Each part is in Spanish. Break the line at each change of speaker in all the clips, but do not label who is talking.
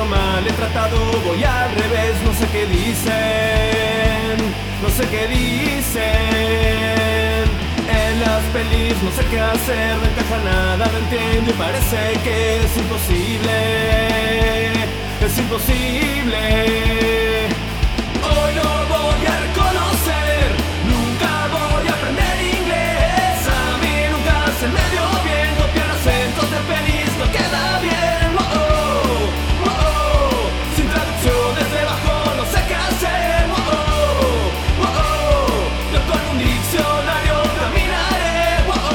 siento mal, he tratado, voy al revés, no sé qué dicen, no sé qué dicen. En las pelis no sé qué hacer, no encaja nada, no entiendo y parece que es imposible, es imposible. Hoy lo voy a reconocer, nunca voy a aprender inglés. A mí nunca se me dio bien copiar acentos de pelis, no queda bien. Oh, oh, oh. Sin traducciones debajo no sé qué hacer. Oh, oh, oh, oh. Yo con un diccionario caminaré. Oh, oh.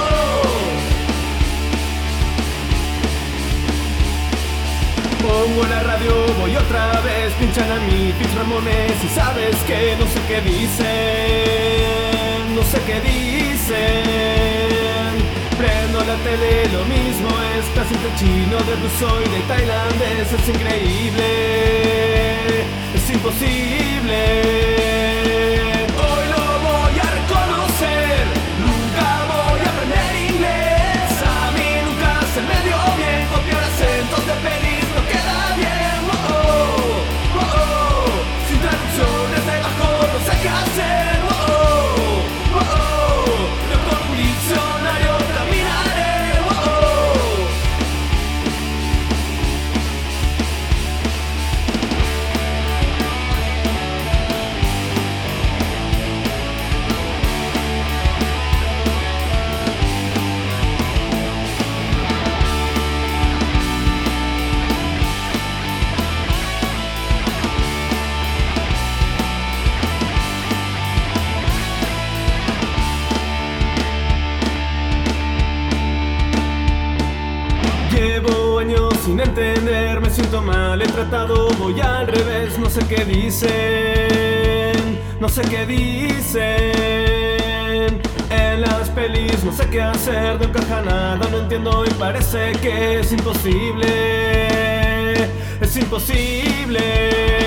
Pongo la radio, voy otra vez, pinchan a mí, Fitz Ramones, y sabes que no sé qué dicen, no sé qué dicen. Prendo la tele, lo mismo es, casi de chino, de ruso y de tailandés, es increíble, es imposible. Hoy lo voy a reconocer, nunca voy a aprender inglés. A mí nunca se me dio bien copiar acentos de pelis, no queda bien. Oh, oh, oh, oh. Sin traducciones debajo no sé qué hacer. Oh, oh, oh, oh. Yo con un diccionario caminaré. Oh, oh. Llevo años sin entender, me siento mal, he tratado, voy al revés, no sé qué dicen, no sé qué dicen. En las pelis no sé qué hacer, no encaja nada, no entiendo y parece que es imposible, es imposible.